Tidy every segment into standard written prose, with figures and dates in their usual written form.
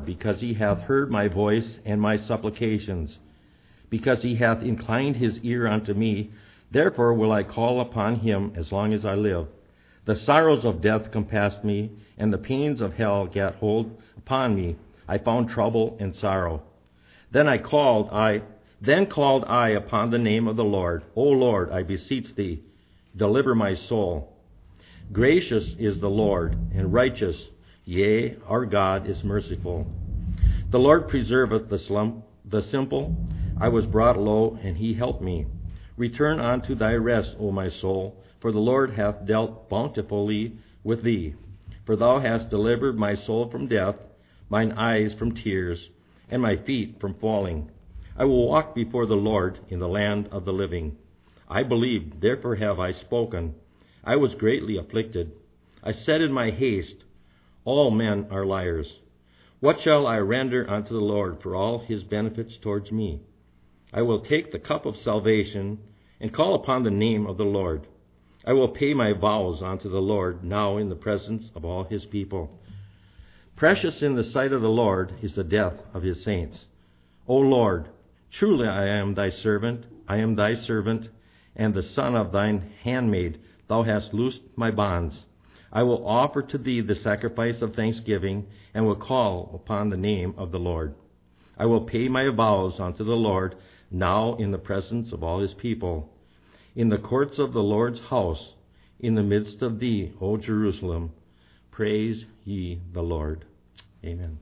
Lord, because he hath heard my voice and my supplications. Because he hath inclined his ear unto me, therefore will I call upon him as long as I live. The sorrows of death compassed me, and the pains of hell gat hold upon me. I found trouble and sorrow. Then called I upon the name of the Lord. O Lord, I beseech thee, deliver my soul. Gracious is the Lord, and righteous, yea, our God is merciful. The Lord preserveth the simple. I was brought low, and he helped me. Return unto thy rest, O my soul, for the Lord hath dealt bountifully with thee. For thou hast delivered my soul from death, mine eyes from tears, and my feet from falling. I will walk before the Lord in the land of the living. I believed, therefore have I spoken. I was greatly afflicted. I said in my haste, all men are liars. What shall I render unto the Lord for all his benefits towards me? I will take the cup of salvation and call upon the name of the Lord. I will pay my vows unto the Lord now in the presence of all his people. Precious in the sight of the Lord is the death of his saints. O Lord, truly I am thy servant, and the son of thine handmaid. Thou hast loosed my bonds. I will offer to thee the sacrifice of thanksgiving, and will call upon the name of the Lord. I will pay my vows unto the Lord now in the presence of all his people. In the courts of the Lord's house, in the midst of thee, O Jerusalem, praise ye the Lord. Amen.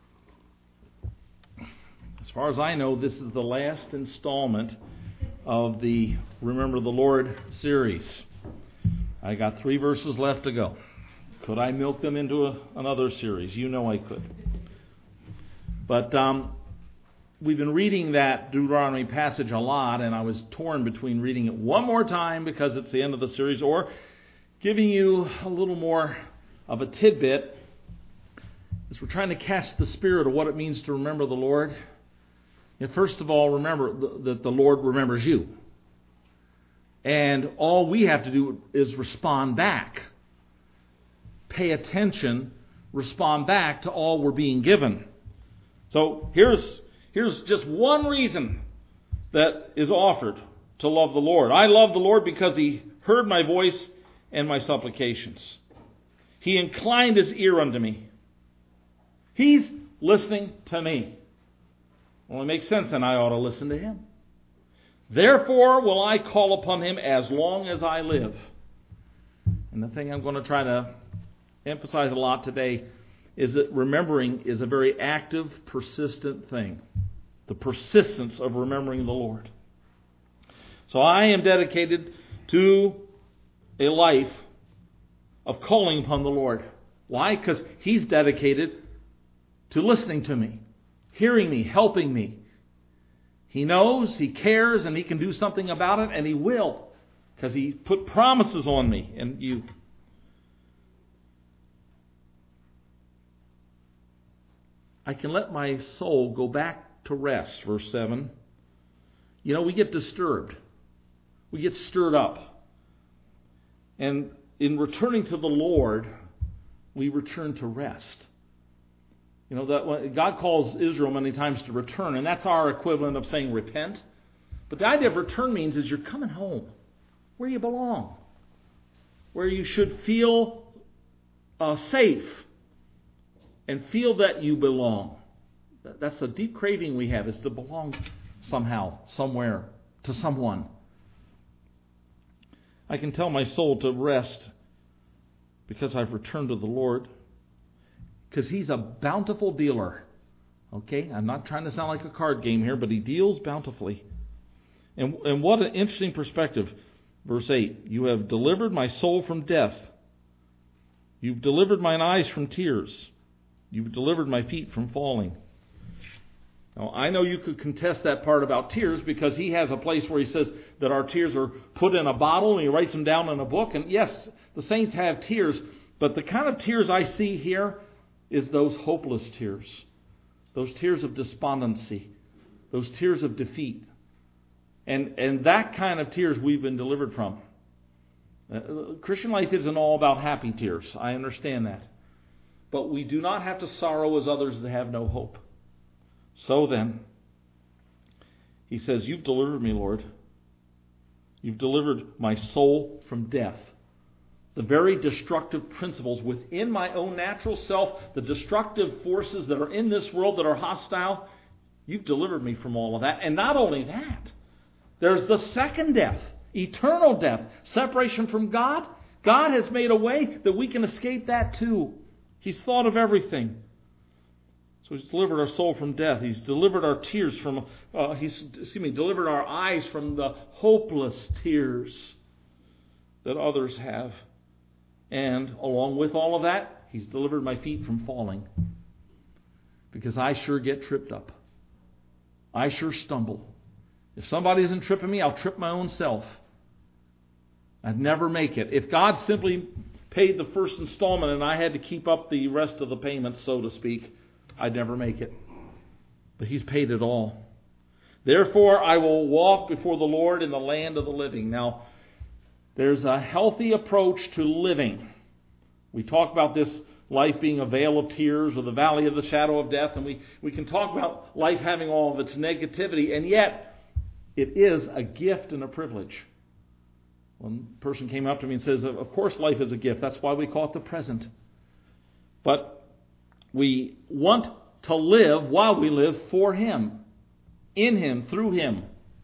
As far as I know, this is the last installment of the Remember the Lord series. I got 3 verses left to go. Could I milk them into another series? You know I could. But we've been reading that Deuteronomy passage a lot, and I was torn between reading it one more time because it's the end of the series, or giving you a little more of a tidbit as we're trying to catch the spirit of what it means to remember the Lord. And first of all, remember that the Lord remembers you. And all we have to do is respond back. Pay attention, respond back to all we're being given. So here's just one reason that is offered to love the Lord. I love the Lord because he heard my voice and my supplications. He inclined his ear unto me. He's listening to me. Well, it makes sense, and I ought to listen to him. Therefore will I call upon him as long as I live. And the thing I'm going to try to emphasize a lot today is that remembering is a very active, persistent thing. The persistence of remembering the Lord. So I am dedicated to a life of calling upon the Lord. Why? Because he's dedicated to listening to me, hearing me, helping me. He knows, he cares, and he can do something about it, and he will, because he put promises on me and you. I can let my soul go back to rest, verse 7. You know, we get disturbed. We get stirred up. And in returning to the Lord, we return to rest. You know, that God calls Israel many times to return, and that's our equivalent of saying repent. But the idea of return means is you're coming home, where you belong, where you should feel safe and feel that you belong. That's the deep craving we have, is to belong somehow, somewhere, to someone. I can tell my soul to rest because I've returned to the Lord. Because he's a bountiful dealer. Okay? I'm not trying to sound like a card game here, but he deals bountifully. And what an interesting perspective. Verse 8, you have delivered my soul from death. You've delivered mine eyes from tears. You've delivered my feet from falling. Now, I know you could contest that part about tears because he has a place where he says that our tears are put in a bottle and he writes them down in a book. And yes, the saints have tears, but the kind of tears I see here is those hopeless tears, those tears of despondency, those tears of defeat. And that kind of tears we've been delivered from. Christian life isn't all about happy tears. I understand that. but we do not have to sorrow as others that have no hope. So then, he says, you've delivered me, Lord. You've delivered my soul from death. The very destructive principles within my own natural self, the destructive forces that are in this world that are hostile, you've delivered me from all of that. And not only that, there's the second death, eternal death, separation from God. God has made a way that we can escape that too. He's thought of everything. So He's delivered our soul from death. He's delivered our tears from, delivered our eyes from the hopeless tears that others have. And along with all of that, He's delivered my feet from falling. Because I sure get tripped up. I sure stumble. If somebody isn't tripping me, I'll trip my own self. I'd never make it. If God simply paid the first installment and I had to keep up the rest of the payments, so to speak, I'd never make it. But He's paid it all. Therefore, I will walk before the Lord in the land of the living. Now, there's a healthy approach to living. We talk about this life being a vale of tears or the valley of the shadow of death, and we can talk about life having all of its negativity, and yet it is a gift and a privilege. One person came up to me and says, of course life is a gift. That's why we call it the present. But we want to live while we live for Him, in Him, through Him.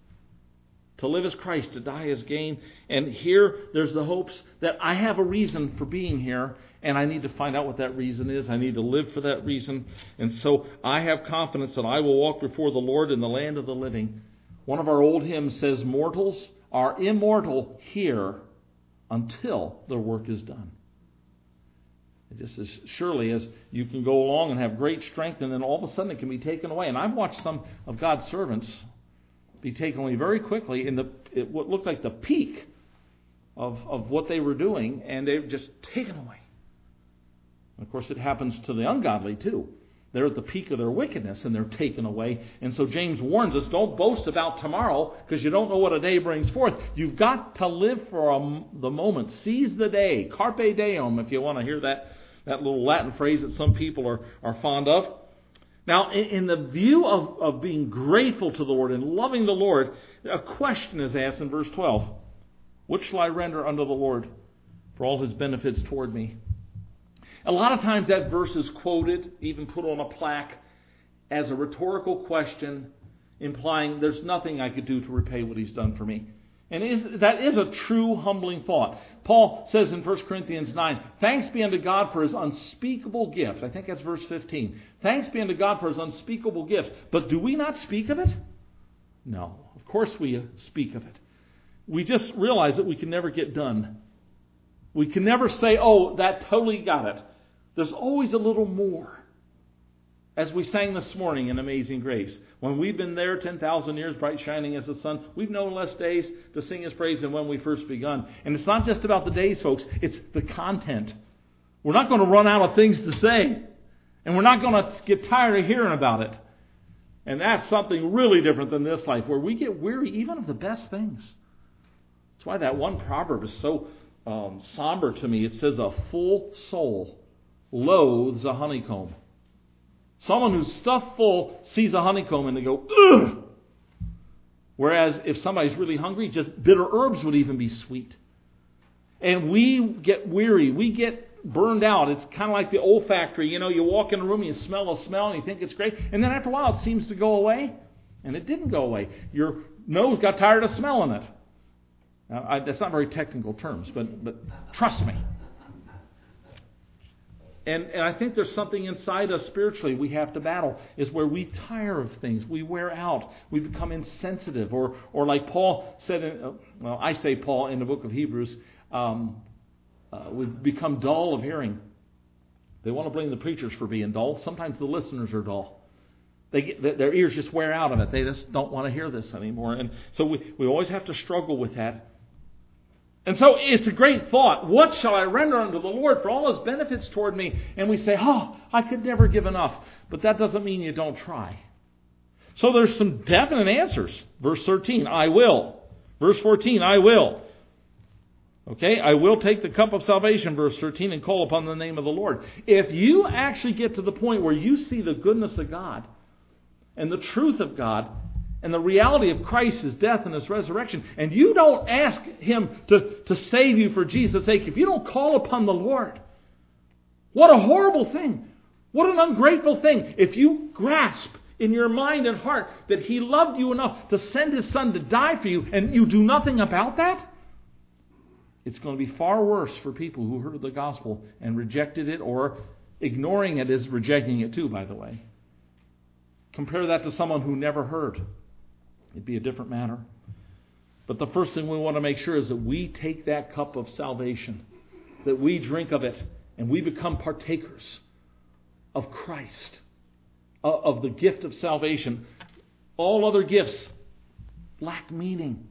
To live as Christ, to die as gain. And here there's the hopes that I have a reason for being here, and I need to find out what that reason is. I need to live for that reason. And so I have confidence that I will walk before the Lord in the land of the living. One of our old hymns says, mortals are immortal here until their work is done. Just as surely as you can go along and have great strength, and then all of a sudden it can be taken away. And I've watched some of God's servants be taken away very quickly in what looked like the peak of what they were doing, and they've just taken away. And of course, it happens to the ungodly too. They're at the peak of their wickedness, and they're taken away. And so James warns us, don't boast about tomorrow, because you don't know what a day brings forth. You've got to live for the moment. Seize the day. Carpe diem, if you want to hear that little Latin phrase that some people are fond of. Now, in the view of being grateful to the Lord and loving the Lord, a question is asked in verse 12. What shall I render unto the Lord for all His benefits toward me? A lot of times that verse is quoted, even put on a plaque, as a rhetorical question, implying there's nothing I could do to repay what He's done for me. And that is a true humbling thought. Paul says in 1 Corinthians 9, thanks be unto God for His unspeakable gift. I think that's verse 15. Thanks be unto God for His unspeakable gift. But do we not speak of it? No. Of course we speak of it. We just realize that we can never get done. We can never say, oh, that totally got it. There's always a little more. As we sang this morning in Amazing Grace, when we've been there 10,000 years, bright shining as the sun, we've known less days to sing His praise than when we first begun. And it's not just about the days, folks. It's the content. We're not going to run out of things to say. And we're not going to get tired of hearing about it. And that's something really different than this life, where we get weary even of the best things. That's why that one proverb is so somber to me. It says, a full soul loathes a honeycomb. Someone who's stuffed full sees a honeycomb and they go, ugh! Whereas if somebody's really hungry, just bitter herbs would even be sweet. And we get weary. We get burned out. It's kind of like the olfactory. You know, you walk in a room and you smell a smell and you think it's great. And then after a while it seems to go away. And it didn't go away. Your nose got tired of smelling it. Now, that's not very technical terms, but trust me. And I think there's something inside us spiritually we have to battle, is where we tire of things. We wear out. We become insensitive. Or like Paul said, I say Paul in the book of Hebrews, we've become dull of hearing. They want to blame the preachers for being dull. Sometimes the listeners are dull. Their ears just wear out of it. They just don't want to hear this anymore. And so we always have to struggle with that. And so it's a great thought. What shall I render unto the Lord for all His benefits toward me? And we say, oh, I could never give enough. But that doesn't mean you don't try. So there's some definite answers. Verse 13, I will. Verse 14, I will. Okay, I will take the cup of salvation, verse 13, and call upon the name of the Lord. If you actually get to the point where you see the goodness of God and the truth of God and the reality of Christ's death and His resurrection, and you don't ask Him to save you for Jesus' sake, if you don't call upon the Lord, what a horrible thing. What an ungrateful thing. If you grasp in your mind and heart that He loved you enough to send His Son to die for you, and you do nothing about that, it's going to be far worse for people who heard the gospel and rejected it, or ignoring it is rejecting it too, by the way. Compare that to someone who never heard. It'd be a different matter. But the first thing we want to make sure is that we take that cup of salvation, that we drink of it, and we become partakers of Christ, of the gift of salvation. All other gifts lack meaning.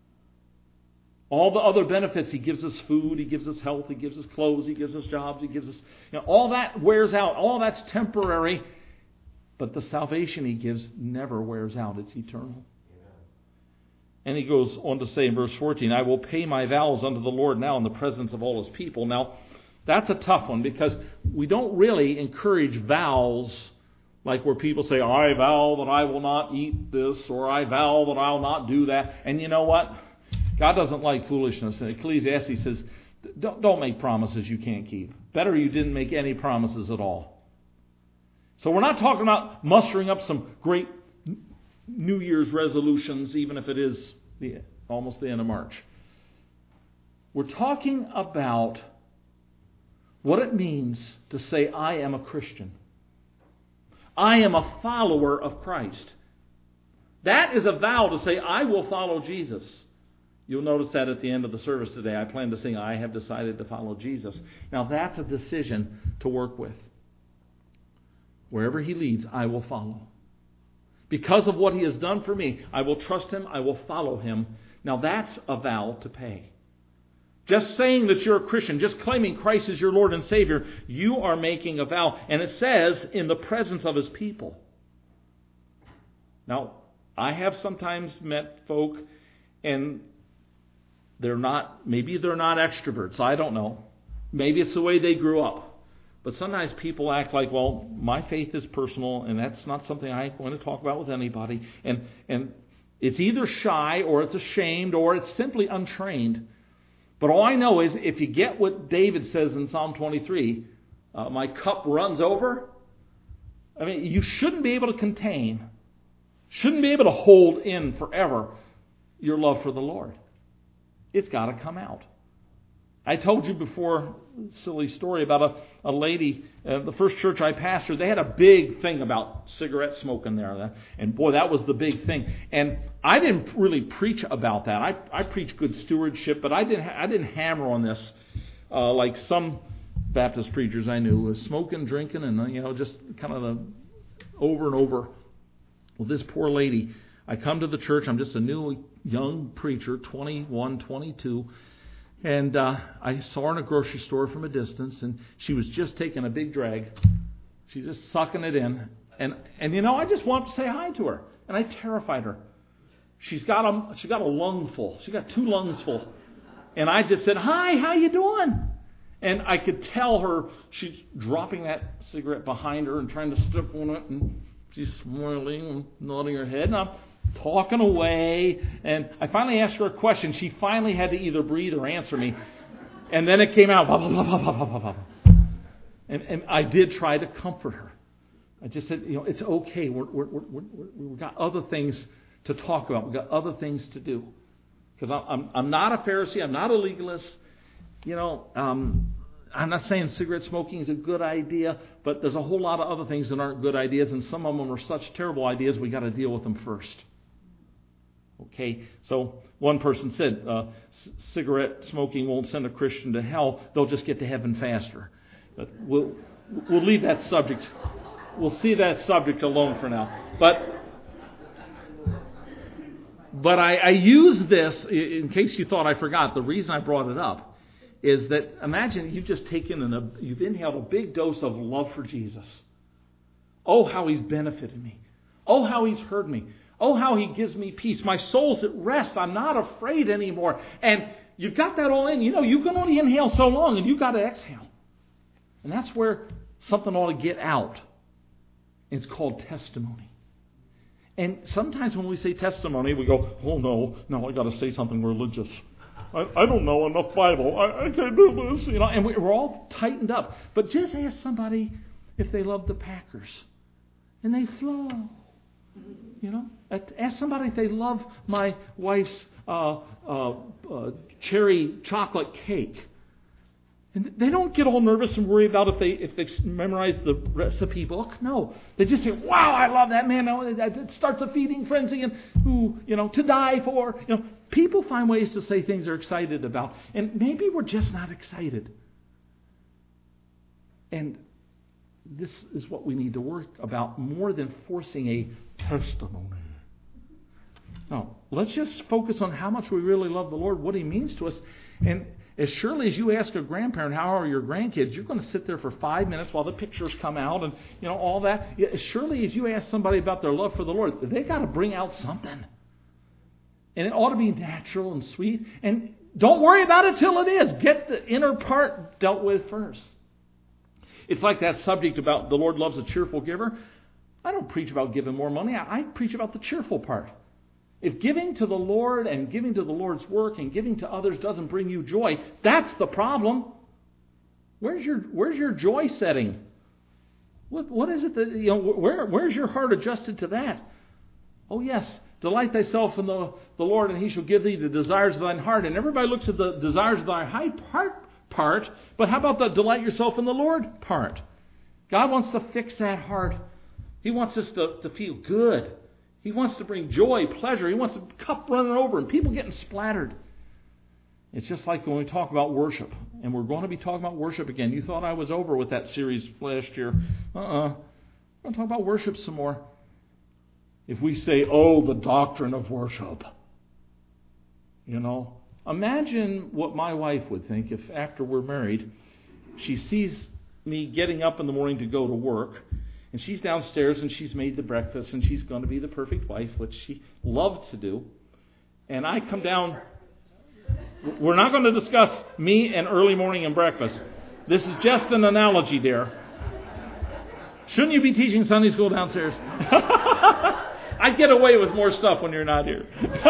All the other benefits, He gives us food, He gives us health, He gives us clothes, He gives us jobs, He gives us, all that wears out. All that's temporary. But the salvation He gives never wears out. It's eternal. And He goes on to say in verse 14, I will pay my vows unto the Lord now in the presence of all His people. Now, that's a tough one, because we don't really encourage vows like where people say, I vow that I will not eat this, or I vow that I'll not do that. And you know what? God doesn't like foolishness. And Ecclesiastes says, don't make promises you can't keep. Better you didn't make any promises at all. So we're not talking about mustering up some great New Year's resolutions, even if it is almost the end of March. We're talking about what it means to say, I am a Christian. I am a follower of Christ. That is a vow to say, I will follow Jesus. You'll notice that at the end of the service today, I plan to sing, I have decided to follow Jesus. Now that's a decision to work with. Wherever He leads, I will follow. Because of what He has done for me, I will trust Him, I will follow Him. Now that's a vow to pay. Just saying that you're a Christian, just claiming Christ as your Lord and Savior, you are making a vow. And it says, in the presence of His people. Now, I have sometimes met folk, and maybe they're not extroverts, I don't know. Maybe it's the way they grew up. But sometimes people act like, well, my faith is personal, and that's not something I want to talk about with anybody. And it's either shy, or it's ashamed, or it's simply untrained. But all I know is, if you get what David says in Psalm 23, my cup runs over. I mean, you shouldn't be able to contain, shouldn't be able to hold in forever your love for the Lord. It's got to come out. I told you before, silly story about a lady, the first church I pastored, they had a big thing about cigarette smoking there. And boy, that was the big thing. And I didn't really preach about that. I preached good stewardship, but I didn't hammer on this like some Baptist preachers I knew, was smoking, drinking, and just kind of the over and over. Well, this poor lady, I come to the church, I'm just a new young preacher, 21, 22, and I saw her in a grocery store from a distance, and she was just taking a big drag. She's just sucking it in. And I just wanted to say hi to her. And I terrified her. She got a lung full. She got 2 lungs full. And I just said, hi, how you doing? And I could tell her she's dropping that cigarette behind her and trying to step on it. And she's smiling and nodding her head. And I'm talking away, and I finally asked her a question. She finally had to either breathe or answer me, and then it came out. Blah, blah, blah, blah, blah, blah, blah. And I did try to comfort her. I just said, it's okay. We've got other things to talk about. We've got other things to do. Because I'm not a Pharisee. I'm not a legalist. I'm not saying cigarette smoking is a good idea, but there's a whole lot of other things that aren't good ideas, and some of them are such terrible ideas. We got to deal with them first. Okay, so one person said, cigarette smoking won't send a Christian to hell. They'll just get to heaven faster. But we'll leave that subject. We'll see that subject alone for now. But I use this, in case you thought I forgot, the reason I brought it up is that imagine you've just you've inhaled a big dose of love for Jesus. Oh, how He's benefited me. Oh, how He's heard me. Oh, how He gives me peace. My soul's at rest. I'm not afraid anymore. And you've got that all in. You know, you can only inhale so long, and you've got to exhale. And that's where something ought to get out. It's called testimony. And sometimes when we say testimony, we go, oh no, I got to say something religious. I don't know enough Bible. I can't do this. You know, and we're all tightened up. But just ask somebody if they love the Packers. And they flow. You know, ask somebody if they love my wife's cherry chocolate cake. And they don't get all nervous and worry about if they memorize the recipe book. No, they just say, "Wow, I love that man." It starts a feeding frenzy, and to die for. You know, people find ways to say things they're excited about, and maybe we're just not excited. And this is what we need to work about more than forcing a testimony. No, let's just focus on how much we really love the Lord, what He means to us, and as surely as you ask a grandparent, how are your grandkids, you're going to sit there for 5 minutes while the pictures come out and all that. As surely as you ask somebody about their love for the Lord, they got to bring out something. And it ought to be natural and sweet. And don't worry about it till it is. Get the inner part dealt with first. It's like that subject about the Lord loves a cheerful giver. I don't preach about giving more money. I preach about the cheerful part. If giving to the Lord and giving to the Lord's work and giving to others doesn't bring you joy, that's the problem. Where's your joy setting? What is it that where's your heart adjusted to that? Oh yes, delight thyself in the Lord, and He shall give thee the desires of thine heart. And everybody looks at the desires of thy heart part, but how about the delight yourself in the Lord part? God wants to fix that heart. He wants us to feel good. He wants to bring joy, pleasure. He wants a cup running over and people getting splattered. It's just like when we talk about worship. And we're going to be talking about worship again. You thought I was over with that series last year. We're going to talk about worship some more. If we say, the doctrine of worship. Imagine what my wife would think if after we're married, she sees me getting up in the morning to go to work. And she's downstairs and she's made the breakfast and she's going to be the perfect wife, which she loved to do. And I come down. We're not going to discuss me and early morning and breakfast. This is just an analogy, dear. Shouldn't you be teaching Sunday school downstairs? I get away with more stuff when you're not here.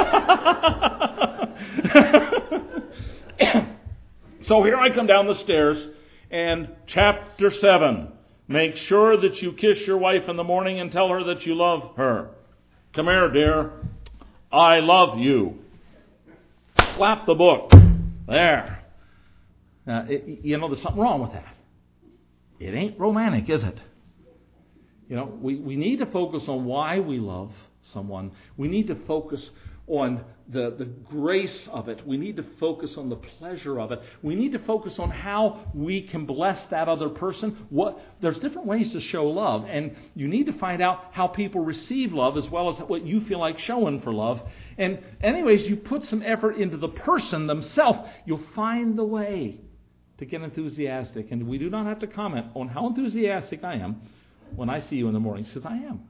So here I come down the stairs and chapter 7. Make sure that you kiss your wife in the morning and tell her that you love her. Come here, dear. I love you. Slap the book. There. There's something wrong with that. It ain't romantic, is it? We need to focus on why we love someone. We need to focus on the grace of it. We need to focus on the pleasure of it. We need to focus on how we can bless that other person. There's different ways to show love, and you need to find out how people receive love as well as what you feel like showing for love. And anyways, you put some effort into the person themselves, you'll find the way to get enthusiastic. And we do not have to comment on how enthusiastic I am when I see you in the morning, because I am.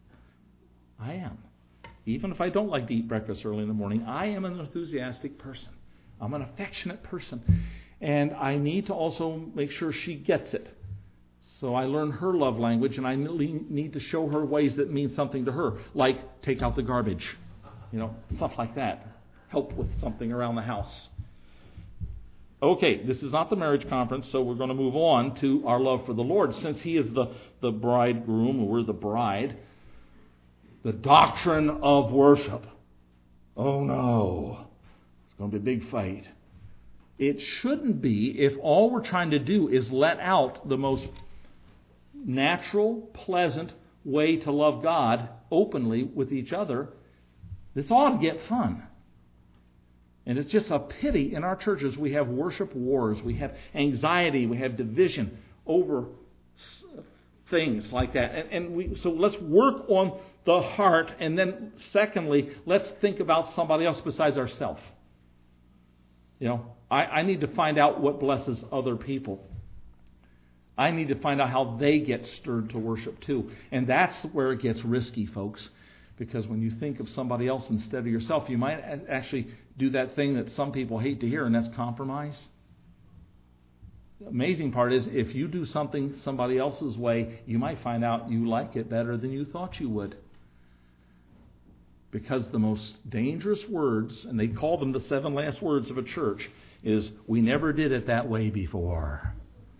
Even if I don't like to eat breakfast early in the morning, I am an enthusiastic person. I'm an affectionate person. And I need to also make sure she gets it. So I learn her love language, and I need to show her ways that mean something to her, like take out the garbage, stuff like that. Help with something around the house. Okay, this is not the marriage conference, so we're going to move on to our love for the Lord. Since He is the bridegroom, and we're the bride, the doctrine of worship. Oh no, it's going to be a big fight. It shouldn't be if all we're trying to do is let out the most natural, pleasant way to love God openly with each other. This ought to get fun. And it's just a pity in our churches we have worship wars, we have anxiety, we have division over things like that. So let's work on the heart, and then secondly, let's think about somebody else besides ourselves. I need to find out what blesses other people. I need to find out how they get stirred to worship too. And that's where it gets risky, folks. Because when you think of somebody else instead of yourself, you might actually do that thing that some people hate to hear, and that's compromise. The amazing part is, if you do something somebody else's way, you might find out you like it better than you thought you would. Because the most dangerous words, and they call them the 7 last words of a church, is, we never did it that way before.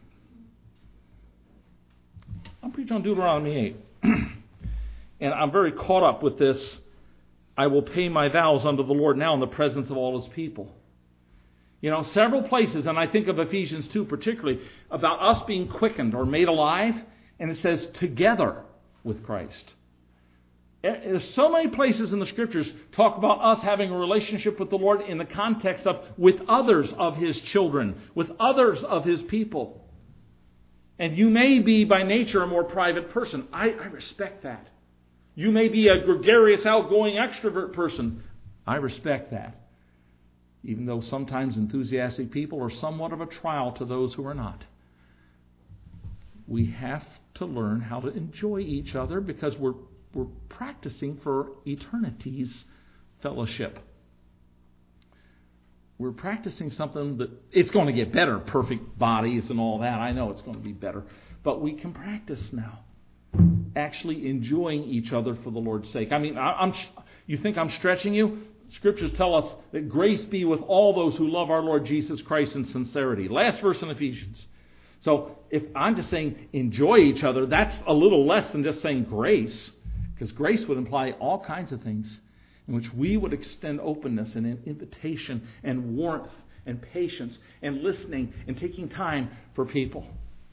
I'm preaching on Deuteronomy 8. And I'm very caught up with this. I will pay my vows unto the Lord now in the presence of all His people. Several places, and I think of Ephesians 2 particularly, about us being quickened or made alive, and it says together with Christ. There's so many places in the Scriptures talk about us having a relationship with the Lord in the context of with others of His children, with others of His people. And you may be by nature a more private person. I respect that. You may be a gregarious, outgoing, extrovert person. I respect that. Even though sometimes enthusiastic people are somewhat of a trial to those who are not. We have to learn how to enjoy each other because we're practicing for eternity's fellowship. We're practicing something that it's going to get better, perfect bodies and all that. I know it's going to be better. But we can practice now. Actually enjoying each other for the Lord's sake. I mean, you think I'm stretching you? Scriptures tell us that grace be with all those who love our Lord Jesus Christ in sincerity. Last verse in Ephesians. So if I'm just saying enjoy each other, that's a little less than just saying grace. Because grace would imply all kinds of things in which we would extend openness and invitation and warmth and patience and listening and taking time for people.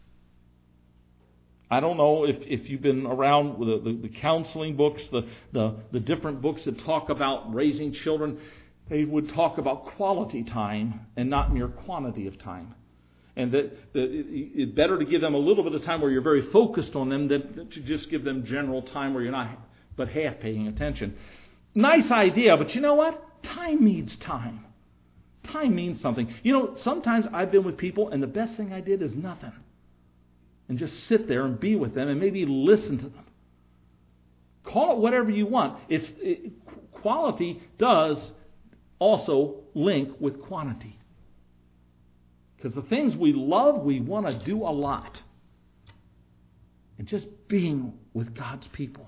I don't know if you've been around with the counseling books, the different books that talk about raising children. They would talk about quality time and not mere quantity of time. And that it's better to give them a little bit of time where you're very focused on them than to just give them general time where you're not but half paying attention. Nice idea, but you know what? Time needs time. Time means something. Sometimes I've been with people and the best thing I did is nothing. And just sit there and be with them and maybe listen to them. Call it whatever you want. Quality does also link with quantity. Because the things we love, we want to do a lot. And just being with God's people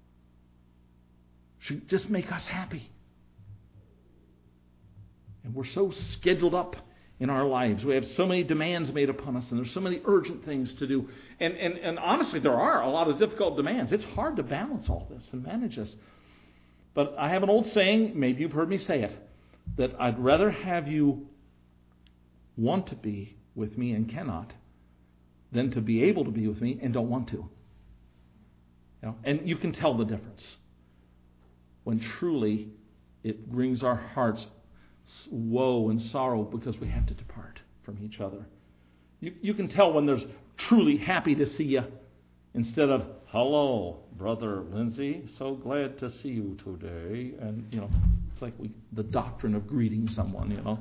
should just make us happy. And we're so scheduled up in our lives. We have so many demands made upon us, and there's so many urgent things to do. And honestly, there are a lot of difficult demands. It's hard to balance all this and manage this. But I have an old saying, maybe you've heard me say it, that I'd rather have you want to be with me and cannot than to be able to be with me and don't want to. And you can tell the difference when truly it brings our hearts woe and sorrow because we have to depart from each other. You can tell when there's truly happy to see you instead of, hello, Brother Lindsay, so glad to see you today. And, it's like the doctrine of greeting someone,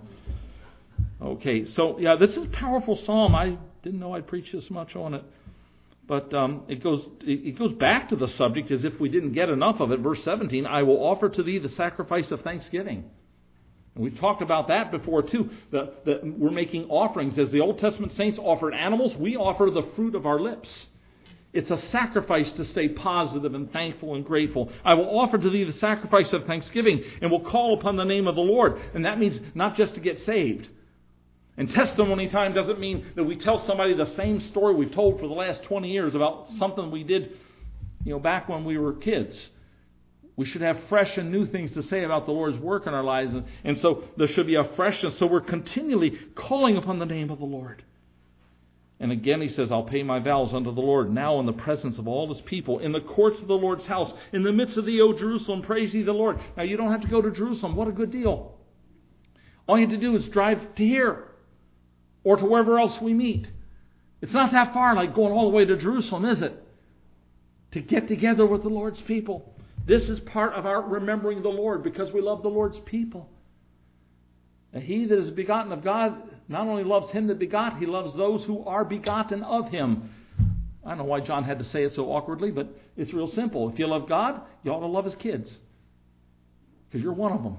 Okay, so, this is a powerful psalm. I didn't know I'd preach this much on it. But it goes back to the subject as if we didn't get enough of it. Verse 17, I will offer to thee the sacrifice of thanksgiving. And we've talked about that before too. That we're making offerings. As the Old Testament saints offered animals, we offer the fruit of our lips. It's a sacrifice to stay positive and thankful and grateful. I will offer to thee the sacrifice of thanksgiving and will call upon the name of the Lord. And that means not just to get saved. And testimony time doesn't mean that we tell somebody the same story we've told for the last 20 years about something we did, back when we were kids. We should have fresh and new things to say about the Lord's work in our lives. And so there should be a freshness. So we're continually calling upon the name of the Lord. And again he says, I'll pay my vows unto the Lord now in the presence of all His people, in the courts of the Lord's house, in the midst of thee, O Jerusalem, praise ye the Lord. Now you don't have to go to Jerusalem. What a good deal. All you have to do is drive to here or to wherever else we meet. It's not that far like going all the way to Jerusalem, is it? To get together with the Lord's people. This is part of our remembering the Lord because we love the Lord's people. And he that is begotten of God not only loves Him that begot, he loves those who are begotten of Him. I don't know why John had to say it so awkwardly, but It's real simple. If you love God, you ought to love His kids. Because you're one of them.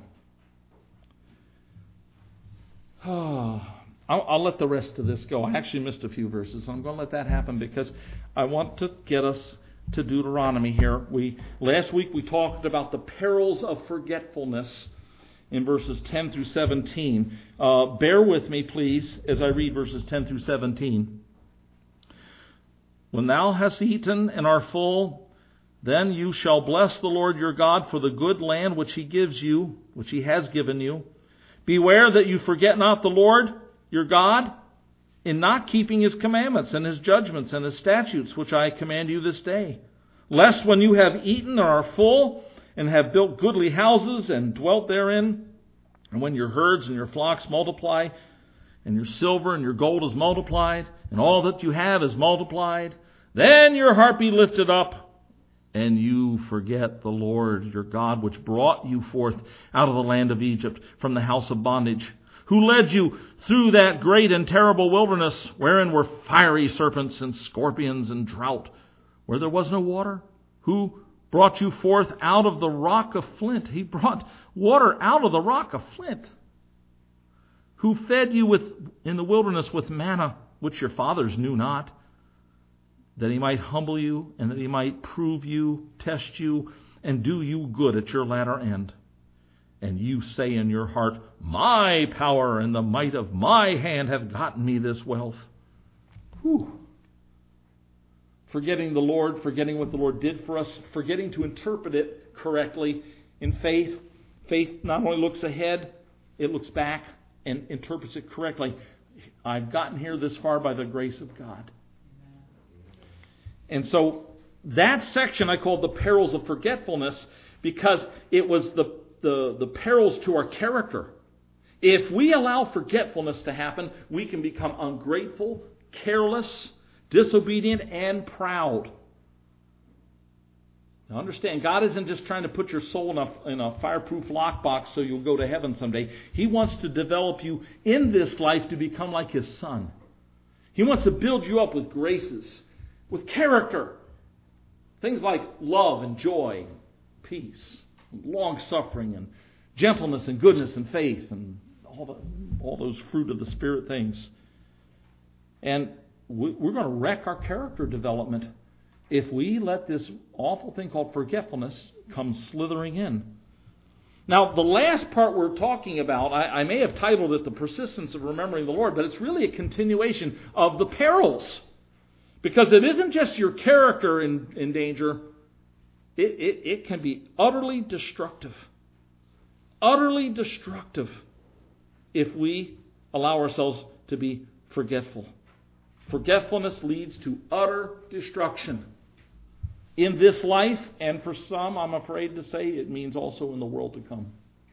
I'll let the rest of this go. I actually missed a few verses. I'm going to let that happen because I want to get us to Deuteronomy here. Last week we talked about the perils of forgetfulness in verses 10 through 17. Bear with me, please, as I read verses 10 through 17. When thou hast eaten and are full, then you shall bless the Lord your God for the good land which He gives you, which He has given you. Beware that you forget not the Lord your God in not keeping His commandments and His judgments and His statutes, which I command you this day. Lest when you have eaten and are full, and have built goodly houses and dwelt therein, and when your herds and your flocks multiply, and your silver and your gold is multiplied, and all that you have is multiplied, then your heart be lifted up, and you forget the Lord your God, which brought you forth out of the land of Egypt from the house of bondage, who led you through that great and terrible wilderness, wherein were fiery serpents and scorpions and drought, where there was no water, who brought you forth out of the rock of flint. He brought water out of the rock of flint. Who fed you in the wilderness with manna, which your fathers knew not, that He might humble you, and that He might prove you, test you, and do you good at your latter end. And you say in your heart, my power and the might of my hand have gotten me this wealth. Whew. Forgetting the Lord, forgetting what the Lord did for us, forgetting to interpret it correctly in faith. Faith not only looks ahead, it looks back and interprets it correctly. I've gotten here this far by the grace of God. And so that section I called the perils of forgetfulness because it was the perils to our character. If we allow forgetfulness to happen, we can become ungrateful, careless, disobedient, and proud. Now understand, God isn't just trying to put your soul in a fireproof lockbox so you'll go to heaven someday. He wants to develop you in this life to become like His Son. He wants to build you up with graces, with character. Things like love and joy, peace, long-suffering, and gentleness and goodness and faith, and all those fruit of the Spirit things. And we're going to wreck our character development if we let this awful thing called forgetfulness come slithering in. Now, the last part we're talking about, I may have titled it The Persistence of Remembering the Lord, but it's really a continuation of the perils. Because it isn't just your character in danger. It can be utterly destructive. Utterly destructive if we allow ourselves to be forgetful. Forgetfulness leads to utter destruction in this life, and for some, I'm afraid to say, it means also in the world to come.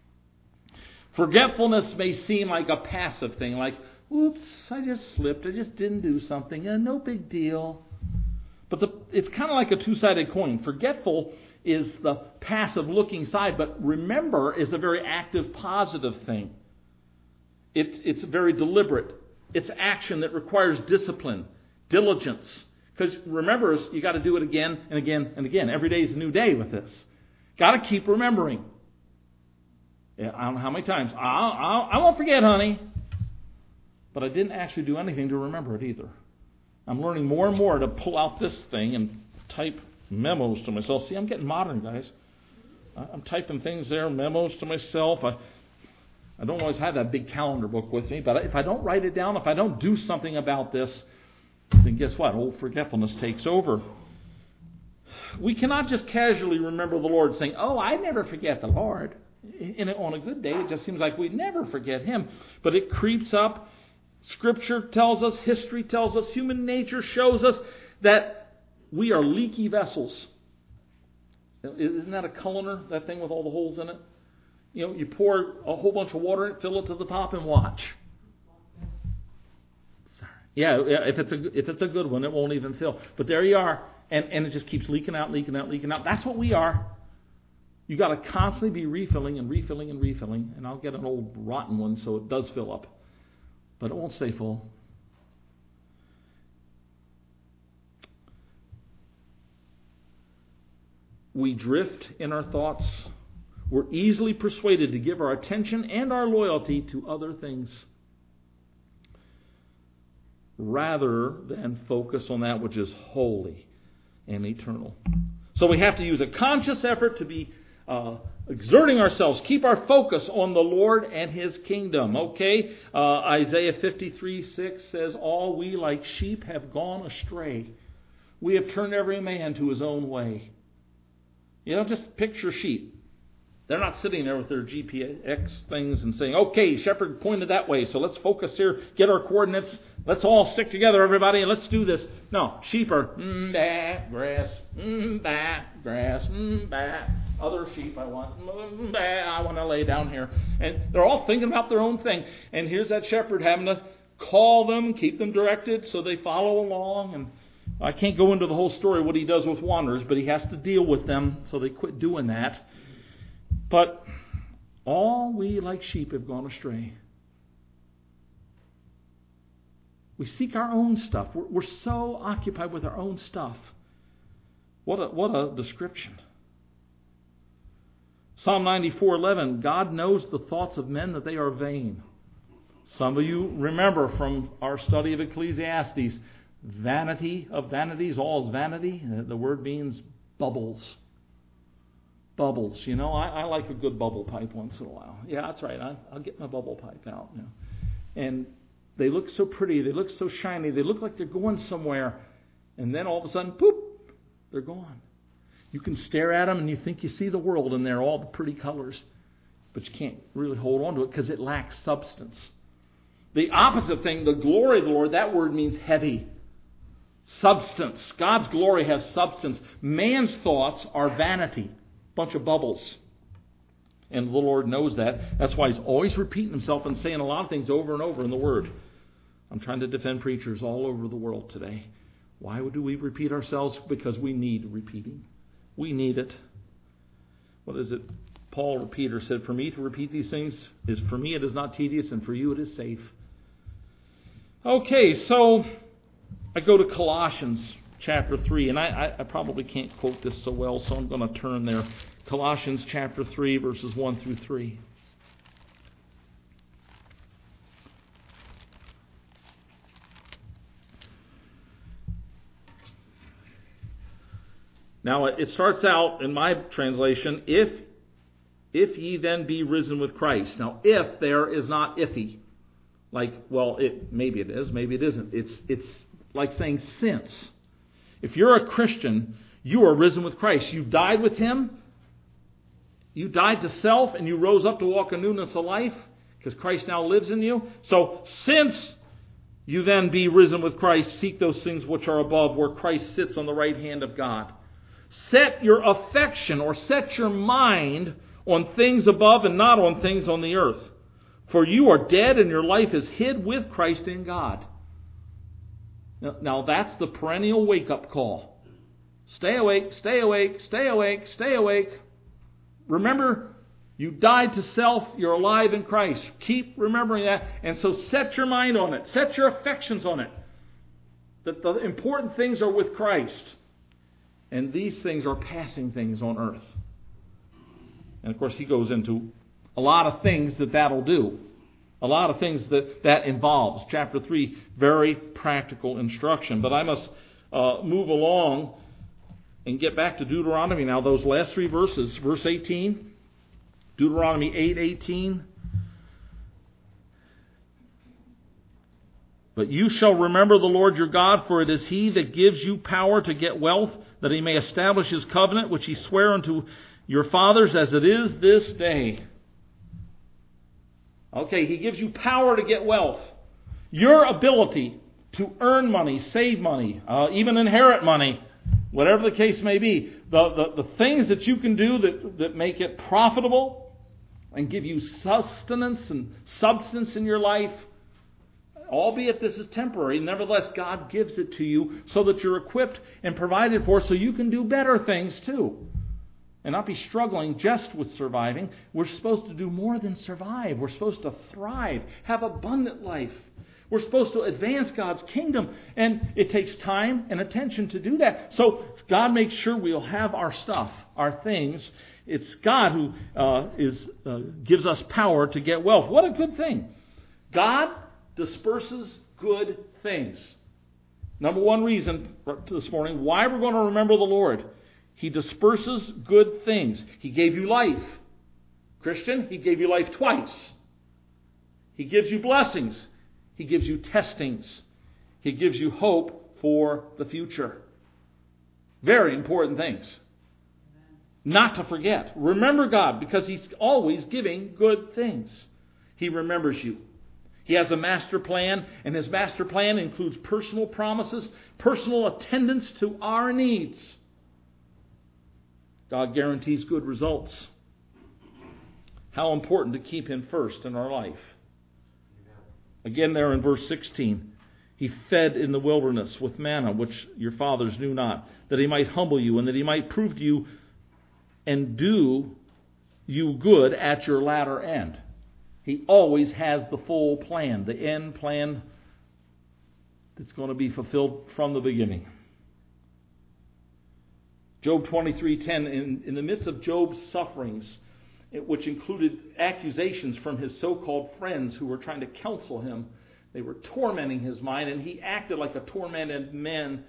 Forgetfulness may seem like a passive thing, like, oops, I just slipped, I just didn't do something, no big deal. But it's kind of like a two-sided coin. Forgetful is the passive looking side, but remember is a very active, positive thing. It's very deliberate. It's action that requires discipline, diligence. Because remember, you got to do it again and again and again. Every day is a new day with this. Got to keep remembering. Yeah, I don't know how many times. I won't forget, honey. But I didn't actually do anything to remember it either. I'm learning more and more to pull out this thing and type memos to myself. See, I'm getting modern, guys. I'm typing things there, memos to myself. I don't always have that big calendar book with me, but if I don't write it down, if I don't do something about this, then guess what? Old forgetfulness takes over. We cannot just casually remember the Lord saying, oh, I never forget the Lord. And on a good day, it just seems like we never forget Him. But it creeps up. Scripture tells us, history tells us, human nature shows us that we are leaky vessels. Isn't that a Cullinan, that thing with all the holes in it? You know, you pour a whole bunch of water in it, fill it to the top, and watch. Sorry. Yeah, if it's a good one, it won't even fill. But there you are, and it just keeps leaking out. That's what we are. You got to constantly be refilling and refilling and refilling. And I'll get an old rotten one so it does fill up, but it won't stay full. we drift in our thoughts. We're easily persuaded to give our attention and our loyalty to other things rather than focus on that which is holy and eternal. So we have to use a conscious effort to be exerting ourselves, keep our focus on the Lord and His kingdom. Okay, Isaiah 53:6 says, "All we like sheep have gone astray. We have turned every man to his own way." You know, just picture sheep. They're not sitting there with their GPX things and saying, "Okay, shepherd pointed that way, so let's focus here, get our coordinates, let's all stick together, everybody, and let's do this." No, sheep are, bah, grass, bah, grass, bah. Other sheep, I want to lay down here. And they're all thinking about their own thing. And here's that shepherd having to call them, keep them directed so they follow along. And I can't go into the whole story what he does with wanderers, but he has to deal with them so they quit doing that. But all we like sheep have gone astray. We seek our own stuff. We're so occupied with our own stuff. What a description. Psalm 94:11, God knows the thoughts of men that they are vain. Some of you remember from our study of Ecclesiastes, vanity of vanities, all is vanity. The word means bubbles. Bubbles. You know, I like a good bubble pipe once in a while. Yeah, that's right. I'll get my bubble pipe out. You know. And they look so pretty. They look so shiny. They look like they're going somewhere. And then all of a sudden, poof, they're gone. You can stare at them and you think you see the world and they're all the pretty colors. But you can't really hold on to it because it lacks substance. The opposite thing, the glory of the Lord, that word means heavy. Substance. God's glory has substance. Man's thoughts are vanity. Bunch of bubbles. And the Lord knows that. That's why He's always repeating Himself and saying a lot of things over and over in the Word. I'm trying to defend preachers all over the world today. Why do we repeat ourselves? Because we need repeating. We need it. What is it? Paul or Peter said, "For me to repeat these things, for me it is not tedious, and for you it is safe." Okay, so I go to Colossians chapter 3, and I probably can't quote this so well, so I'm going to turn there. Colossians chapter 3, verses 1 through 3. Now, it starts out in my translation, if ye then be risen with Christ. Now, if there is not iffy. Like, well, maybe it is, maybe it isn't. It's like saying since. If you're a Christian, you are risen with Christ. You died with Him. You died to self and you rose up to walk in newness of life because Christ now lives in you. So, since you then be risen with Christ, seek those things which are above, where Christ sits on the right hand of God. Set your affection or set your mind on things above and not on things on the earth. For you are dead and your life is hid with Christ in God. Now that's the perennial wake-up call. Stay awake, stay awake, stay awake, stay awake. Remember, you died to self, you're alive in Christ. Keep remembering that. And so set your mind on it. Set your affections on it. That the important things are with Christ. And these things are passing things on earth. And of course, he goes into a lot of things that'll do. A lot of things that involves. Chapter 3, very practical instruction. But I must move along and get back to Deuteronomy now. Those last three verses. Verse 18. Deuteronomy 8:18. But you shall remember the Lord your God, for it is He that gives you power to get wealth, that He may establish His covenant, which He sware unto your fathers as it is this day. Okay, He gives you power to get wealth. Your ability to earn money, save money, even inherit money, whatever the case may be. The things that you can do that make it profitable and give you sustenance and substance in your life, albeit this is temporary, nevertheless God gives it to you so that you're equipped and provided for so you can do better things too. And not be struggling just with surviving. We're supposed to do more than survive. We're supposed to thrive, have abundant life. We're supposed to advance God's kingdom, and it takes time and attention to do that. So God makes sure we'll have our stuff, our things. It's God who gives us power to get wealth. What a good thing. God disperses good things. Number one reason this morning why we're going to remember the Lord. He disperses good things. He gave you life. Christian, He gave you life twice. He gives you blessings. He gives you testings. He gives you hope for the future. Very important things. Not to forget. Remember God, because He's always giving good things. He remembers you. He has a master plan, and His master plan includes personal promises, personal attendance to our needs. God guarantees good results. How important to keep Him first in our life. Again there in verse 16. He fed in the wilderness with manna, which your fathers knew not, that He might humble you, and that He might prove to you and do you good at your latter end. He always has the full plan, the end plan that's going to be fulfilled from the beginning. Job 23:10, in the midst of Job's sufferings, which included accusations from his so-called friends who were trying to counsel him, they were tormenting his mind, and he acted like a tormented man.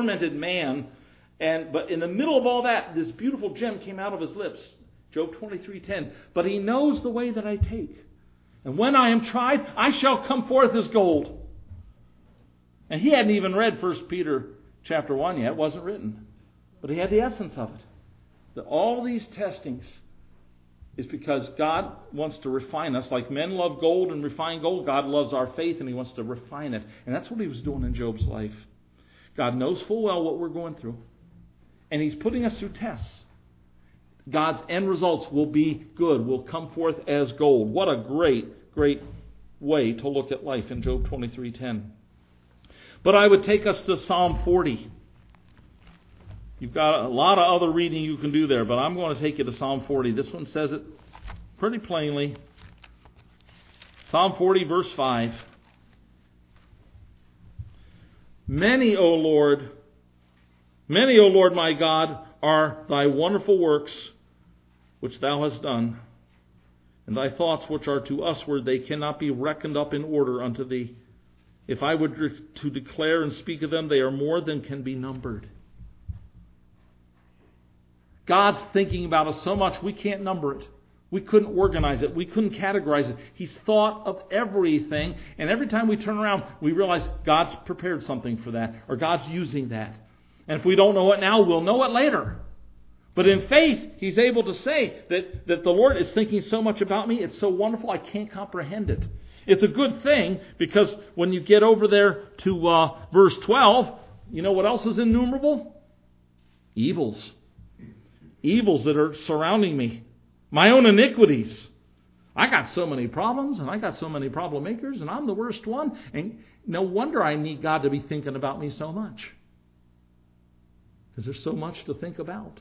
But in the middle of all that, this beautiful gem came out of his lips. Job 23:10. But He knows the way that I take. And when I am tried, I shall come forth as gold. And he hadn't even read 1 Peter chapter 1 yet. It wasn't written. But he had the essence of it. That all these testings is because God wants to refine us. Like men love gold and refine gold, God loves our faith and He wants to refine it. And that's what He was doing in Job's life. God knows full well what we're going through. And He's putting us through tests. God's end results will be good, will come forth as gold. What a great, great way to look at life in Job 23:10. But I would take us to Psalm 40. You've got a lot of other reading you can do there, but I'm going to take you to Psalm 40. This one says it pretty plainly. Psalm 40, verse 5. Many, O Lord, my God, are Thy wonderful works which Thou hast done, and Thy thoughts which are to usward, they cannot be reckoned up in order unto Thee. If I were to declare and speak of them, they are more than can be numbered. God's thinking about us so much we can't number it. We couldn't organize it. We couldn't categorize it. He's thought of everything. And every time we turn around, we realize God's prepared something for that. Or God's using that. And if we don't know it now, we'll know it later. But in faith, he's able to say that the Lord is thinking so much about me. It's so wonderful, I can't comprehend it. It's a good thing because when you get over there to verse 12, you know what else is innumerable? Evils. Evils that are surrounding me. My own iniquities. I got so many problems and I got so many problem makers and I'm the worst one. And no wonder I need God to be thinking about me so much. Because there's so much to think about.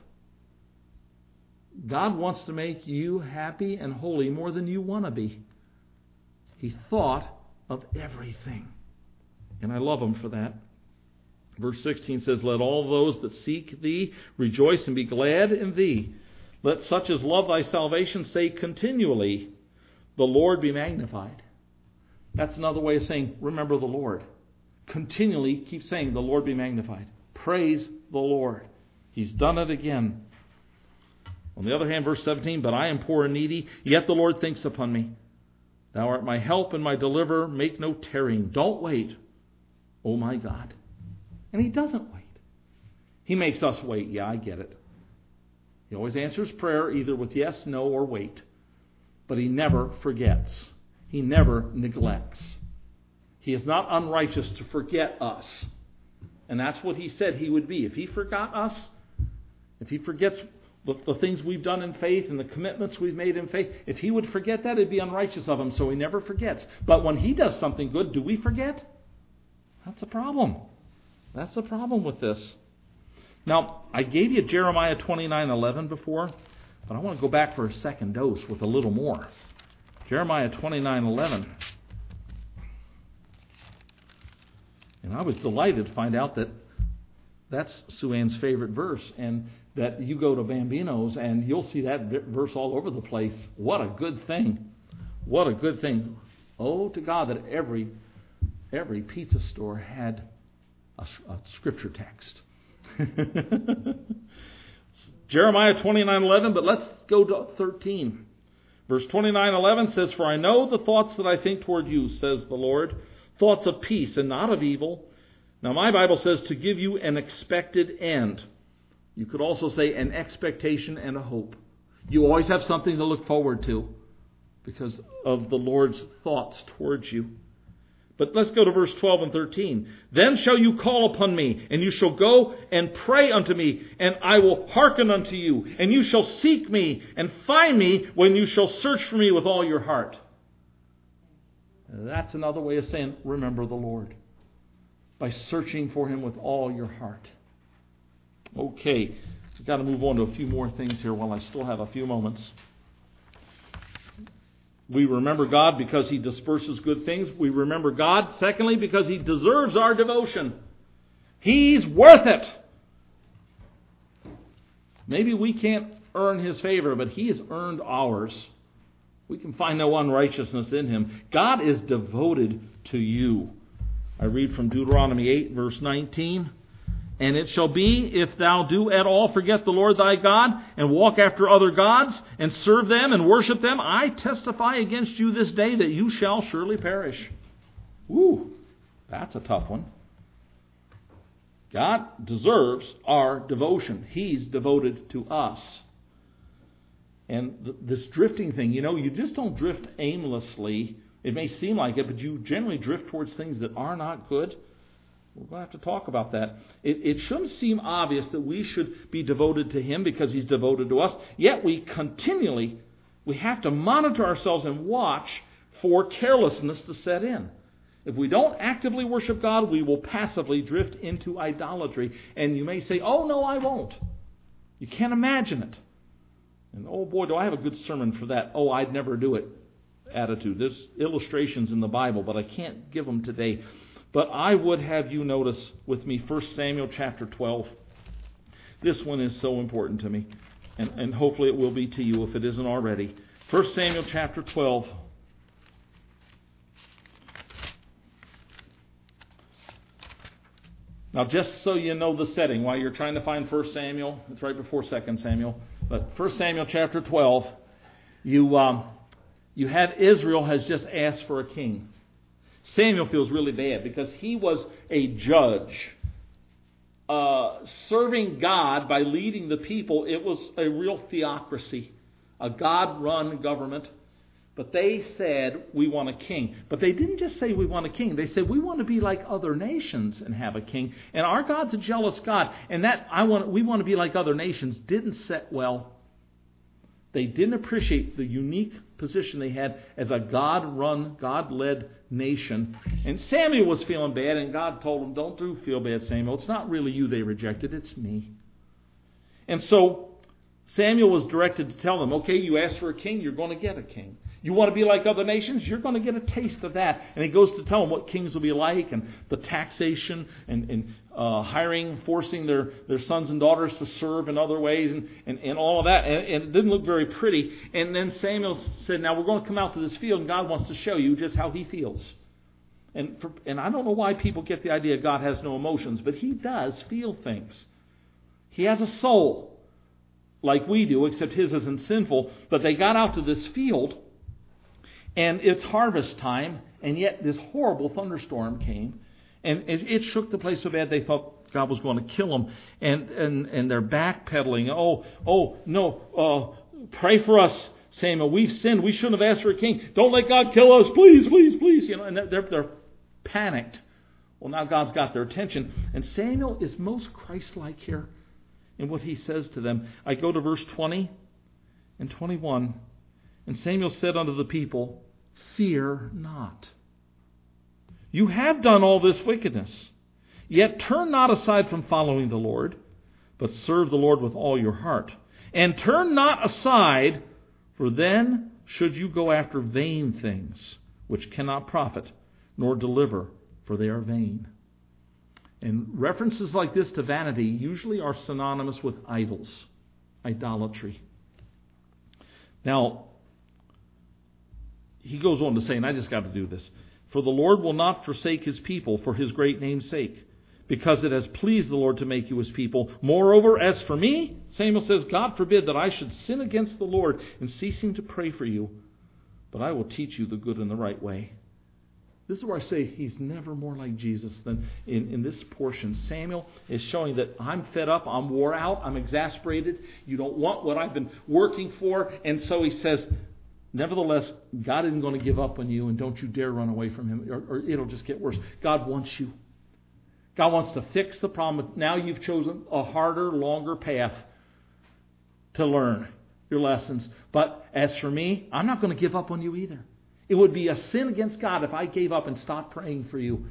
God wants to make you happy and holy more than you want to be. He thought of everything. And I love Him for that. Verse 16 says, let all those that seek Thee rejoice and be glad in Thee. Let such as love Thy salvation say continually, the Lord be magnified. That's another way of saying, remember the Lord. Continually keep saying, the Lord be magnified. Praise the Lord. He's done it again. On the other hand, verse 17, but I am poor and needy, yet the Lord thinks upon me. Thou art my help and my deliverer. Make no tarrying. Don't wait, O my God. And He doesn't wait. He makes us wait. Yeah, I get it. He always answers prayer either with yes, no, or wait. But He never forgets. He never neglects. He is not unrighteous to forget us. And that's what He said He would be. If He forgot us, if He forgets the things we've done in faith and the commitments we've made in faith, if He would forget that, it'd be unrighteous of Him. So He never forgets. But when He does something good, do we forget? That's a problem. That's the problem with this. Now, I gave you Jeremiah 29:11 before, but I want to go back for a second dose with a little more. Jeremiah 29:11. And I was delighted to find out that that's Sue Ann's favorite verse, and that you go to Bambino's and you'll see that verse all over the place. What a good thing. What a good thing. Oh, to God that every pizza store had a scripture text. Jeremiah 29:11, but let's go to 13. Verse 29:11 says, "For I know the thoughts that I think toward you, says the Lord, thoughts of peace and not of evil." Now my Bible says to give you an expected end. You could also say an expectation and a hope. You always have something to look forward to because of the Lord's thoughts towards you. But let's go to verse 12 and 13. "Then shall you call upon me, and you shall go and pray unto me, and I will hearken unto you. And you shall seek me and find me when you shall search for me with all your heart." And that's another way of saying, remember the Lord. By searching for Him with all your heart. Okay, so I've got to move on to a few more things here while I still have a few moments. We remember God because He disperses good things. We remember God, secondly, because He deserves our devotion. He's worth it. Maybe we can't earn His favor, but He has earned ours. We can find no unrighteousness in Him. God is devoted to you. I read from Deuteronomy 8, verse 19. "And it shall be, if thou do at all forget the Lord thy God, and walk after other gods, and serve them and worship them, I testify against you this day that you shall surely perish." Woo, that's a tough one. God deserves our devotion. He's devoted to us. And this drifting thing, you just don't drift aimlessly. It may seem like it, but you generally drift towards things that are not good. We're going to have to talk about that. It shouldn't seem obvious that we should be devoted to Him because He's devoted to us. Yet we have to monitor ourselves and watch for carelessness to set in. If we don't actively worship God, we will passively drift into idolatry. And you may say, "Oh, no, I won't." You can't imagine it. And oh boy, do I have a good sermon for that. "Oh, I'd never do it" attitude. There's illustrations in the Bible, but I can't give them today. But I would have you notice with me 1 Samuel chapter 12. This one is so important to me, and hopefully it will be to you if it isn't already. 1 Samuel chapter 12. Now, just so you know the setting, while you're trying to find 1 Samuel, it's right before 2 Samuel, but 1 Samuel chapter 12, you had Israel has just asked for a king. Samuel feels really bad because he was a judge. Serving God by leading the people, it was a real theocracy, a God-run government. But they said, "We want a king." But they didn't just say, "We want a king." They said, "We want to be like other nations and have a king." And our God's a jealous God. And we want to be like other nations didn't set well. They didn't appreciate the unique position they had as a God-run, God-led nation. And Samuel was feeling bad, and God told him, "Don't feel bad, Samuel. It's not really you they rejected, it's me." And so Samuel was directed to tell them, "Okay, you asked for a king, you're going to get a king. You want to be like other nations? You're going to get a taste of that." And he goes to tell them what kings will be like, and the taxation, and hiring, forcing their sons and daughters to serve in other ways, and all of that. And it didn't look very pretty. And then Samuel said, "Now we're going to come out to this field, and God wants to show you just how He feels." And I don't know why people get the idea God has no emotions, but He does feel things. He has a soul, like we do, except His isn't sinful. But they got out to this field, and it's harvest time, and yet this horrible thunderstorm came, and it shook the place so bad they thought God was going to kill them. And they're backpedaling. Oh no! Pray for us, Samuel. We've sinned. We shouldn't have asked for a king. Don't let God kill us, please, please, please. And they're panicked. Well, now God's got their attention, and Samuel is most Christ-like here in what he says to them. I go to verse 20 and 21. "And Samuel said unto the people, Fear not. You have done all this wickedness. Yet turn not aside from following the Lord, but serve the Lord with all your heart. And turn not aside, for then should you go after vain things, which cannot profit, nor deliver, for they are vain." And references like this to vanity usually are synonymous with idols, idolatry. Now, he goes on to say, and I just got to do this, for the Lord will not forsake his people for his great name's sake, because it has pleased the Lord to make you his people. Moreover, as for me, Samuel says, God forbid that I should sin against the Lord in ceasing to pray for you, but I will teach you the good and the right way. This is where I say he's never more like Jesus than in this portion. Samuel is showing that I'm fed up, I'm wore out, I'm exasperated. You don't want what I've been working for. And so he says, nevertheless, God isn't going to give up on you, and don't you dare run away from him, or it'll just get worse. God wants you. God wants to fix the problem. Now you've chosen a harder, longer path to learn your lessons. But as for me, I'm not going to give up on you either. It would be a sin against God if I gave up and stopped praying for you.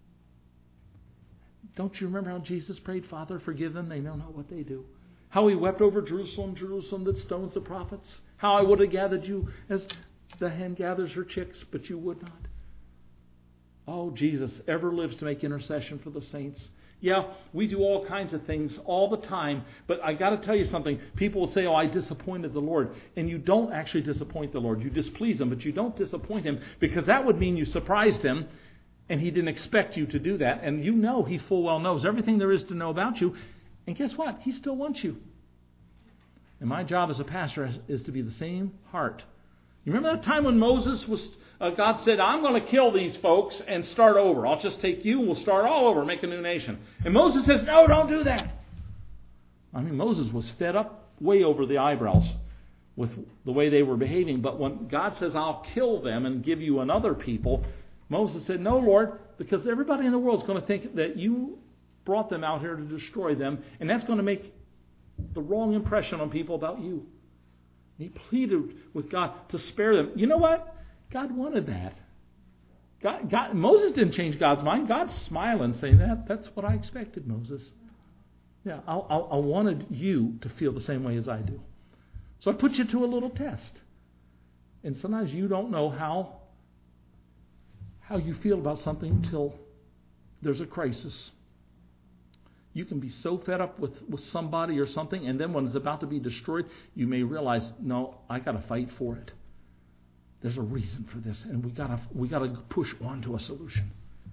Don't you remember how Jesus prayed, Father, forgive them, they know not what they do? How he wept over Jerusalem, Jerusalem that stones the prophets. How I would have gathered you as the hen gathers her chicks, but you would not. Oh, Jesus ever lives to make intercession for the saints. Yeah, we do all kinds of things all the time, but I got to tell you something. People will say, oh, I disappointed the Lord. And you don't actually disappoint the Lord. You displease him, but you don't disappoint him, because that would mean you surprised him and he didn't expect you to do that. And you know he full well knows everything there is to know about you. And guess what? He still wants you. And my job as a pastor is to be the same heart. You remember that time when Moses was, God said, I'm going to kill these folks and start over. I'll just take you and we'll start all over, make a new nation. And Moses says, no, don't do that. I mean, Moses was fed up way over the eyebrows with the way they were behaving. But when God says, I'll kill them and give you another people, Moses said, no, Lord, because everybody in the world is going to think that you brought them out here to destroy them, and that's going to make the wrong impression on people about you. He pleaded with God to spare them. You know what? God wanted that. Moses didn't change God's mind. God's smiling, saying, that's what I expected, Moses. Yeah, I wanted you to feel the same way as I do. So I put you to a little test. And sometimes you don't know how you feel about something until there's a crisis. You can be so fed up with somebody or something, and then when it's about to be destroyed, you may realize, no, I got to fight for it. There's a reason for this, and we got to push on to a solution.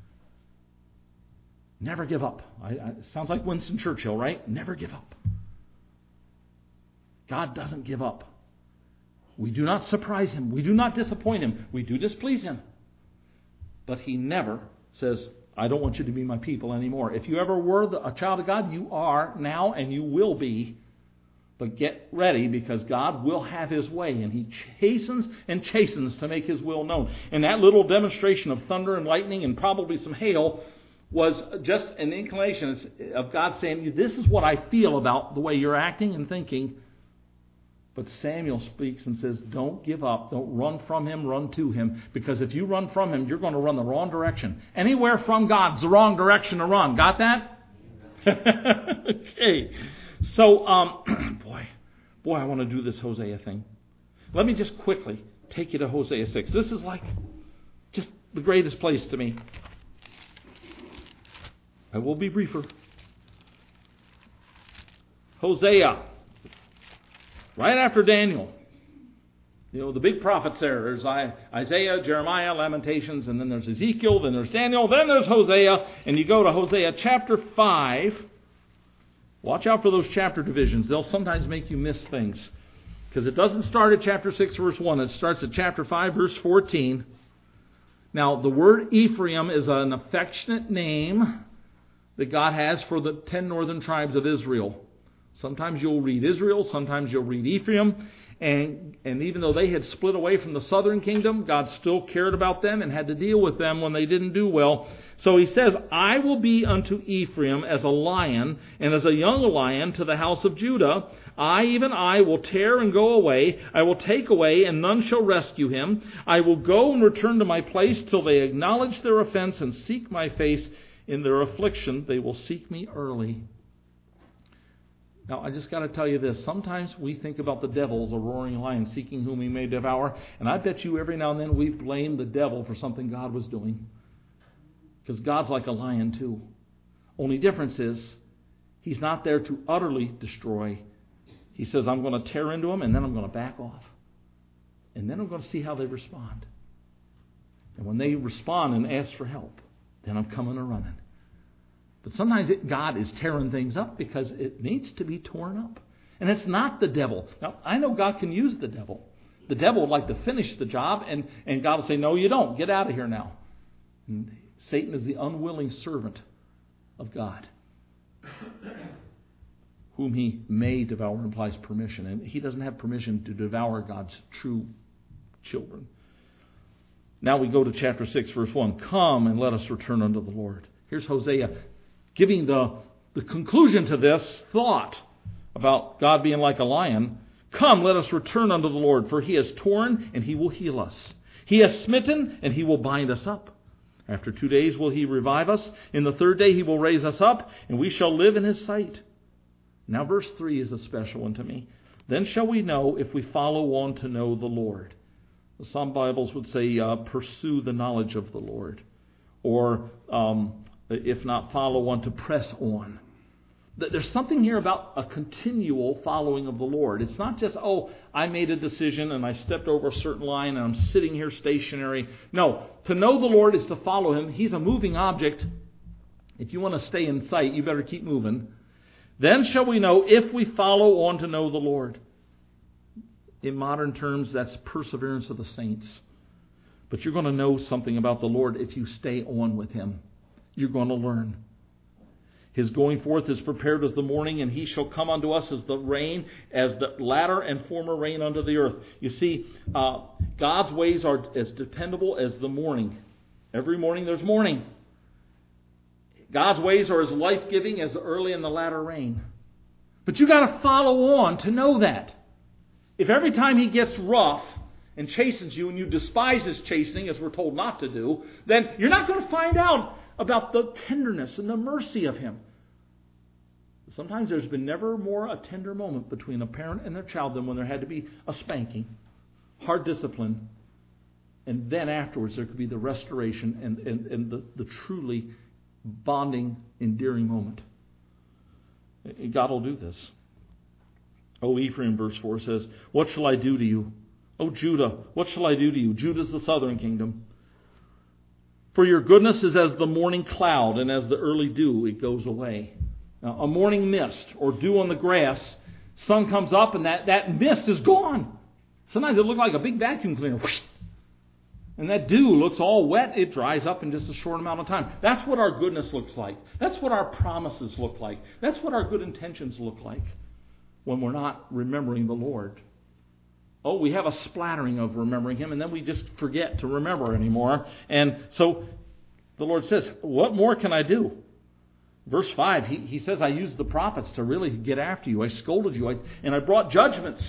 Never give up. It sounds like Winston Churchill, right? Never give up. God doesn't give up. We do not surprise him. We do not disappoint him. We do displease him. But he never says, I don't want you to be my people anymore. If you ever were a child of God, you are now and you will be. But get ready, because God will have his way, and he hastens and chastens to make his will known. And that little demonstration of thunder and lightning and probably some hail was just an inclination of God saying, this is what I feel about the way you're acting and thinking. But Samuel speaks and says, don't give up. Don't run from him, run to him. Because if you run from him, you're going to run the wrong direction. Anywhere from God's the wrong direction to run. Got that? Okay. So, boy, I want to do this Hosea thing. Let me just quickly take you to Hosea 6. This is like just the greatest place to me. I will be briefer. Hosea. Right after Daniel. The big prophets there. There's Isaiah, Jeremiah, Lamentations, and then there's Ezekiel, then there's Daniel, then there's Hosea. And you go to Hosea chapter 5. Watch out for those chapter divisions. They'll sometimes make you miss things. Because it doesn't start at chapter 6, verse 1. It starts at chapter 5, verse 14. Now, the word Ephraim is an affectionate name that God has for the 10 northern tribes of Israel. Sometimes you'll read Israel, sometimes you'll read Ephraim. And even though they had split away from the southern kingdom, God still cared about them and had to deal with them when they didn't do well. So he says, I will be unto Ephraim as a lion, and as a young lion to the house of Judah. Even I, will tear and go away. I will take away, and none shall rescue him. I will go and return to my place till they acknowledge their offense and seek my face. In their affliction, they will seek me early. Now, I just got to tell you this. Sometimes we think about the devil as a roaring lion seeking whom he may devour. And I bet you every now and then we blame the devil for something God was doing. Because God's like a lion too. Only difference is, He's not there to utterly destroy. He says, I'm going to tear into them, and then I'm going to back off. And then I'm going to see how they respond. And when they respond and ask for help, then I'm coming and running. But sometimes God is tearing things up because it needs to be torn up. And it's not the devil. Now, I know God can use the devil. The devil would like to finish the job, and God will say, no, you don't. Get out of here now. And Satan is the unwilling servant of God, whom he may devour implies permission. And he doesn't have permission to devour God's true children. Now we go to chapter 6, verse 1. Come and let us return unto the Lord. Here's Hosea giving the conclusion to this thought about God being like a lion. Come, let us return unto the Lord, for He has torn, and He will heal us. He has smitten, and He will bind us up. After 2 days will He revive us. In the third day He will raise us up, and we shall live in His sight. Now verse 3 is a special one to me. Then shall we know if we follow on to know the Lord. Some Bibles would say, pursue the knowledge of the Lord. Or, if not follow on, to press on. There's something here about a continual following of the Lord. It's not just, I made a decision and I stepped over a certain line and I'm sitting here stationary. No, to know the Lord is to follow Him. He's a moving object. If you want to stay in sight, you better keep moving. Then shall we know if we follow on to know the Lord. In modern terms, that's perseverance of the saints. But you're going to know something about the Lord if you stay on with Him. You're going to learn. His going forth is prepared as the morning, and He shall come unto us as the rain, as the latter and former rain unto the earth. You see, God's ways are as dependable as the morning. Every morning there's morning. God's ways are as life-giving as the early and the latter rain. But you got to follow on to know that. If every time He gets rough and chastens you and you despise His chastening, as we're told not to do, then you're not going to find out about the tenderness and the mercy of Him. Sometimes there's been never more a tender moment between a parent and their child than when there had to be a spanking, hard discipline, and then afterwards there could be the restoration and the truly bonding, endearing moment. God will do this. O Ephraim, verse 4 says, what shall I do to you? O Judah, what shall I do to you? Judah's the southern kingdom. For your goodness is as the morning cloud, and as the early dew, it goes away. Now, a morning mist or dew on the grass, sun comes up and that mist is gone. Sometimes it looks like a big vacuum cleaner. Whoosh! And that dew looks all wet. It dries up in just a short amount of time. That's what our goodness looks like. That's what our promises look like. That's what our good intentions look like when we're not remembering the Lord. Oh, we have a splattering of remembering Him, and then we just forget to remember anymore. And so the Lord says, what more can I do? Verse 5, He says, I used the prophets to really get after you. I scolded you, and I brought judgments.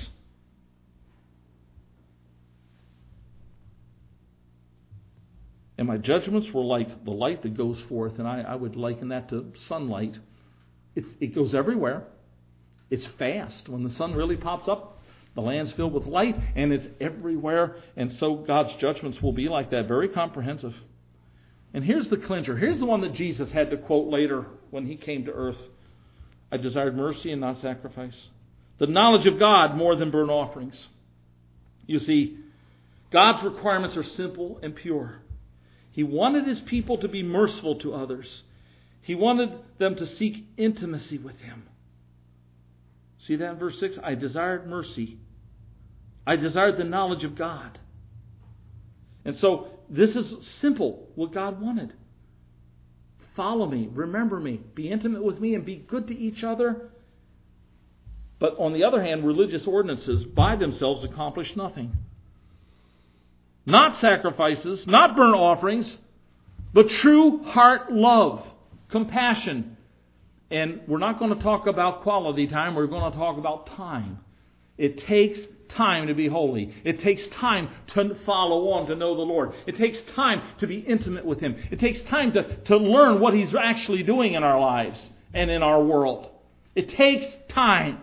And my judgments were like the light that goes forth, and I would liken that to sunlight. It goes everywhere. It's fast. When the sun really pops up, the land's filled with light, and it's everywhere. And so God's judgments will be like that, very comprehensive. And here's the clincher. Here's the one that Jesus had to quote later when He came to earth. I desired mercy and not sacrifice. The knowledge of God more than burnt offerings. You see, God's requirements are simple and pure. He wanted His people to be merciful to others. He wanted them to seek intimacy with Him. See that in verse 6? I desired mercy. I desired the knowledge of God. And so this is simple, what God wanted. Follow me, remember me, be intimate with me, and be good to each other. But on the other hand, religious ordinances by themselves accomplish nothing. Not sacrifices, not burnt offerings, but true heart love, compassion. And we're not going to talk about quality time, we're going to talk about time. It takes time to be holy. It takes time to follow on to know the Lord. It takes time to be intimate with Him. It takes time to learn what He's actually doing in our lives and in our world. It takes time.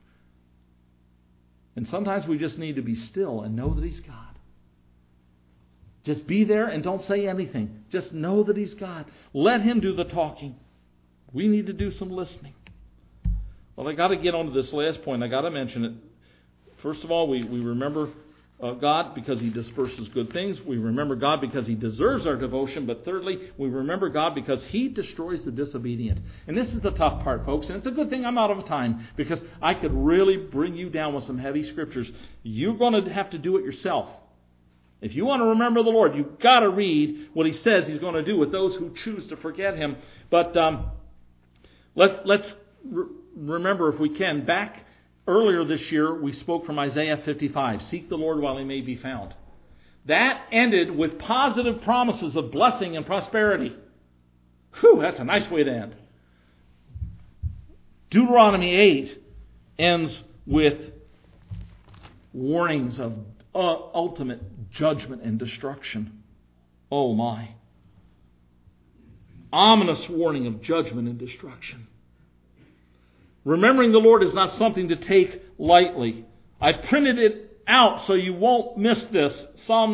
And sometimes we just need to be still and know that He's God. Just be there and don't say anything. Just know that He's God. Let Him do the talking. We need to do some listening. Well, I got to get on to this last point. I got to mention it. First of all, we remember God because He disperses good things. We remember God because He deserves our devotion. But thirdly, we remember God because He destroys the disobedient. And this is the tough part, folks. And it's a good thing I'm out of time, because I could really bring you down with some heavy scriptures. You're going to have to do it yourself. If you want to remember the Lord, you've got to read what He says He's going to do with those who choose to forget Him. But let's remember, if we can, back earlier this year, we spoke from Isaiah 55. Seek the Lord while He may be found. That ended with positive promises of blessing and prosperity. Whew, that's a nice way to end. Deuteronomy 8 ends with warnings of ultimate judgment and destruction. Oh my. Ominous warning of judgment and destruction. Remembering the Lord is not something to take lightly. I printed it out so you won't miss this. Psalm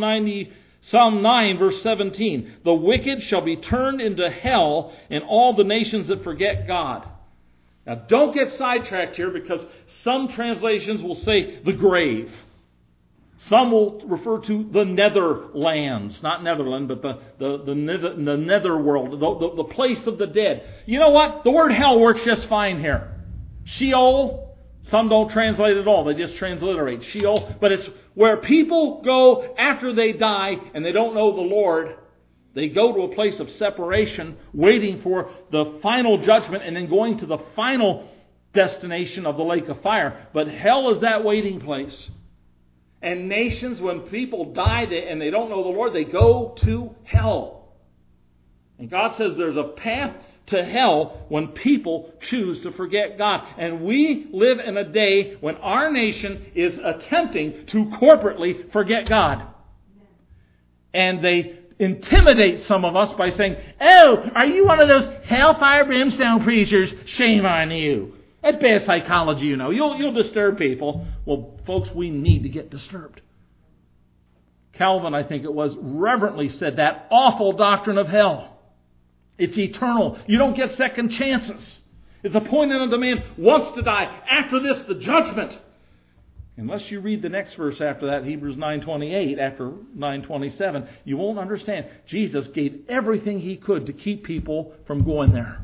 9, verse 17. The wicked shall be turned into hell, and all the nations that forget God. Now don't get sidetracked here, because some translations will say the grave. Some will refer to the netherlands, not Netherland, but the netherworld, the place of the dead. You know what? The word hell works just fine here. Sheol, some don't translate at all. They just transliterate Sheol. But it's where people go after they die and they don't know the Lord. They go to a place of separation, waiting for the final judgment and then going to the final destination of the lake of fire. But hell is that waiting place. And nations, when people die and they don't know the Lord, they go to hell. And God says there's a path to hell when people choose to forget God. And we live in a day when our nation is attempting to corporately forget God. And they intimidate some of us by saying, "Oh, are you one of those hellfire brimstone preachers? Shame on you." That's bad psychology, you know. You'll disturb people. Well, folks, we need to get disturbed. Calvin, I think it was, reverently said that awful doctrine of hell. It's eternal. You don't get second chances. It's appointed unto man once to die. After this, the judgment. Unless you read the next verse after that, Hebrews 9:28, after 9:27, you won't understand. Jesus gave everything He could to keep people from going there.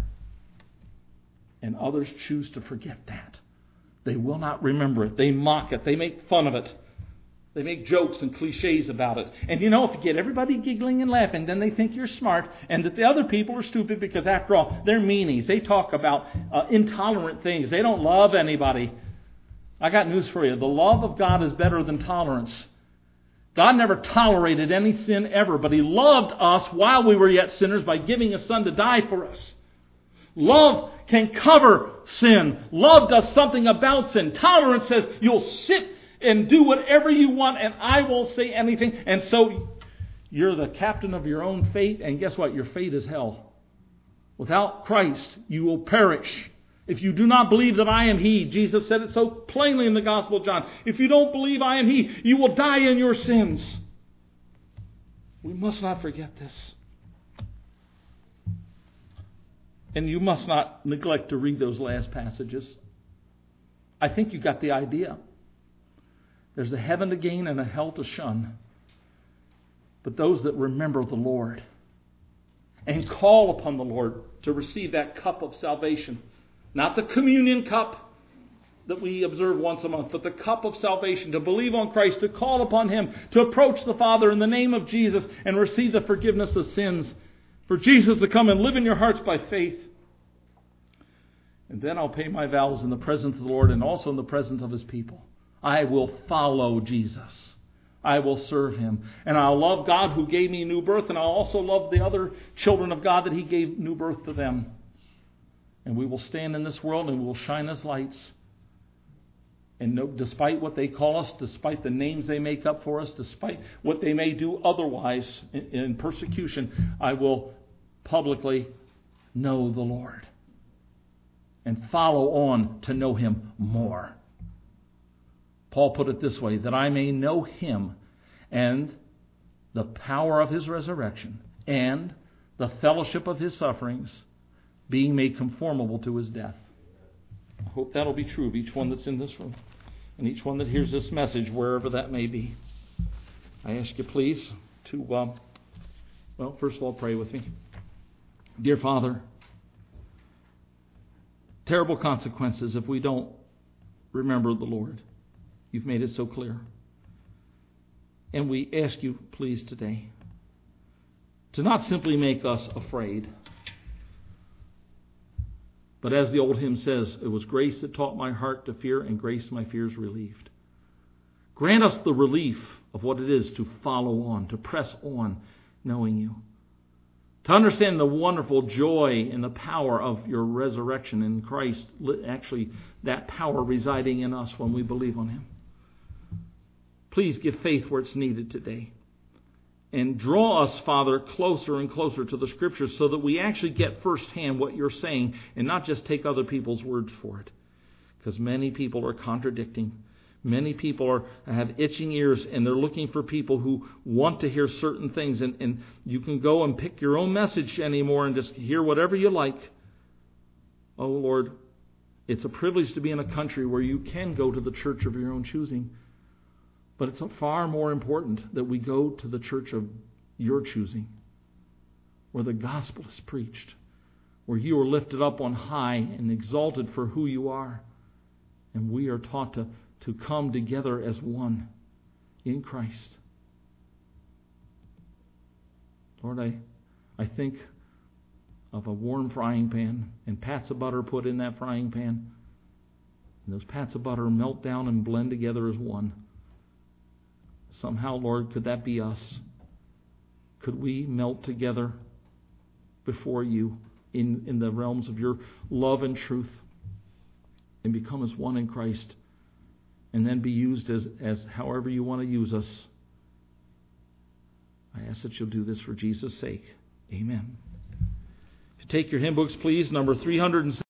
And others choose to forget that. They will not remember it. They mock it. They make fun of it. They make jokes and cliches about it. And you know, if you get everybody giggling and laughing, then they think you're smart and that the other people are stupid, because after all, they're meanies. They talk about intolerant things. They don't love anybody. I got news for you. The love of God is better than tolerance. God never tolerated any sin ever, but He loved us while we were yet sinners by giving His Son to die for us. Love can cover sin. Love does something about sin. Tolerance says you'll sit and do whatever you want and I won't say anything. And so you're the captain of your own fate, and guess what? Your fate is hell. Without Christ, you will perish. If you do not believe that I am He, Jesus said it so plainly in the Gospel of John. If you don't believe I am He, you will die in your sins. We must not forget this. And you must not neglect to read those last passages. I think you got the idea. There's a heaven to gain and a hell to shun. But those that remember the Lord and call upon the Lord to receive that cup of salvation, not the communion cup that we observe once a month, but the cup of salvation, to believe on Christ, to call upon Him, to approach the Father in the name of Jesus and receive the forgiveness of sins, for Jesus to come and live in your hearts by faith. And then I'll pay my vows in the presence of the Lord and also in the presence of His people. I will follow Jesus. I will serve Him. And I'll love God who gave me new birth, and I'll also love the other children of God that He gave new birth to them. And we will stand in this world and we will shine as lights. And despite what they call us, despite the names they make up for us, despite what they may do otherwise in persecution, I will publicly know the Lord and follow on to know Him more. Paul put it this way, that I may know Him and the power of His resurrection and the fellowship of His sufferings, being made conformable to His death. I hope that'll be true of each one that's in this room and each one that hears this message, wherever that may be. I ask you please to, first of all, pray with me. Dear Father, terrible consequences if we don't remember the Lord. You've made it so clear. And we ask you, please, today, to not simply make us afraid, but as the old hymn says, it was grace that taught my heart to fear, and grace my fears relieved. Grant us the relief of what it is to follow on, to press on, knowing you. To understand the wonderful joy and the power of your resurrection in Christ, actually that power residing in us when we believe on Him. Please give faith where it's needed today. And draw us, Father, closer and closer to the Scriptures so that we actually get firsthand what you're saying and not just take other people's words for it. Because many people are contradicting. Many people have itching ears, and they're looking for people who want to hear certain things. And you can go and pick your own message anymore and just hear whatever you like. Oh, Lord, it's a privilege to be in a country where you can go to the church of your own choosing. But it's far more important that we go to the church of your choosing, where the gospel is preached, where you are lifted up on high and exalted for who you are. And we are taught to come together as one in Christ. Lord, I think of a warm frying pan and pats of butter put in that frying pan. And those pats of butter melt down and blend together as one. Somehow, Lord, could that be us? Could we melt together before you in the realms of your love and truth and become as one in Christ, and then be used as however you want to use us? I ask that you'll do this for Jesus' sake. Amen. If you take your hymn books, please, number 307.